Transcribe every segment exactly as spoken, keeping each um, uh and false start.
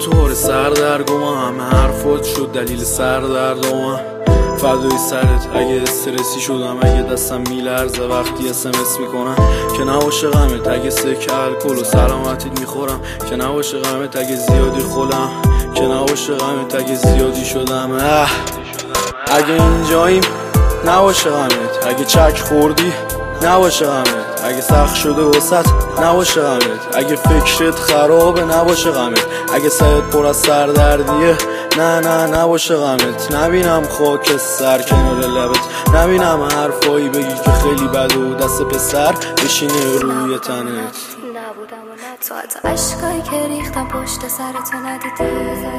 طور سردرگم همه حرفات شد دلیل سردردم فدای سرت اگه استرسی شدم، اگه دستم میلرزه وقتی اس ام اس میکنم، که نباشه غمت اگه سکه الکل و سلامتیت میخورم، که نباشه غمت اگه زیادی خولم، که نباشه غمت اگه زیادی شدم. اه اگه اینجاییم نباشه غمت، اگه چک خوردی نباشه غمت، اگه سخت شده وسط نباشه غمت، اگه فکرت خرابه نباشه غمت، اگه سرت پر از سردردیه نه نه نباشه غمت، نبینم خاک سر کنار لبت، نبینم حرفایی بگی که خیلی بده و دست پسر بشینه روی تنت. نبودم و نه تو حتی عشقایی که ریختم پشت سرتو ندیدی،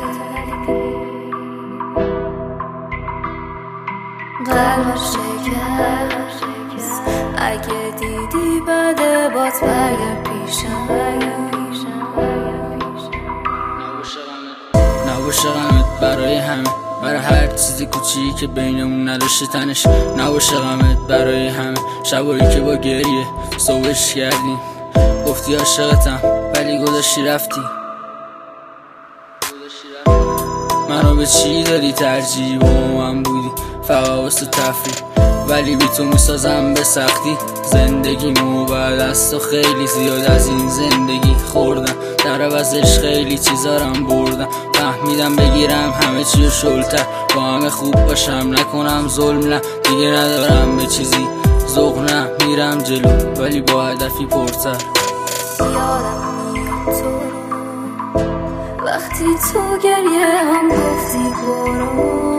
قلبم شکست اگه دیدی بده بات برگرد پیشم. نباشه غمت برای همه، برای هر چیزی کوچیکی که بینمون نداشته تنش، نباشه غمت برای همه شبایی که با گریه صبحش کردیم، گفتی عاشقتم ولی گذاشتی رفتی. منو به چی دادی ترجیح؟ با من بودی فقط واسه تفریح، ولی بی تو میسازم به سختی زندگیمو. بعد از تو خیلی زیاد از این زندگی خوردم، در عوضش خیلی چیزارم بردم، فهمیدم بگیرم همه چی رو شلتر، با همه خوب باشم نکنم ظلم، نه دیگه ندارم به چیزی ذوق، نه میرم جلو ولی با هدفی پرتر. یادم میاد تو وقتی تو گریه هم گفتی برو،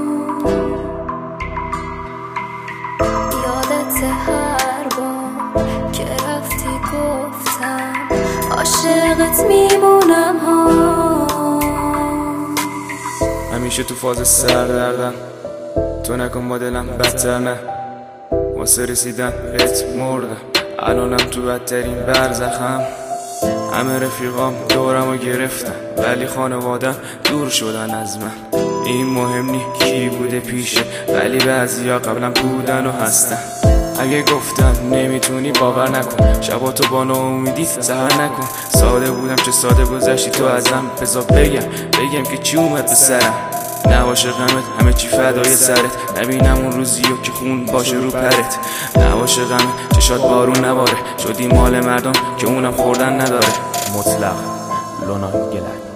یادت هر بار که رفتی گفتم عاشقت میمونم ها. همیشه تو فاز سردردم، تو نکن با دلم بدتر، نه واسه رسیدن بهت مردم، الانم تو بدترین برزخم. همه رفیقام دورمو گرفتن ولی خانوادم دور شدن از من، این مهم نی کی بوده پیشه ولی بعضیا قبلم بودن و هستن. اگه گفتم نمیتونی باور نکن، شباتو با ناامیدی سهر نکن، ساده بودم چه ساده گذشتی تو ازم، بذار بگم بگم که چی اومد به سرم. نباشه غمت همه چی فدای سرت، نبینم اون روزیو که خون باشه رو پرت، نباشه غمت چشات بارون نباره، شدی مال مردم که اونم خوردن نداره. مطلق لونا گلک.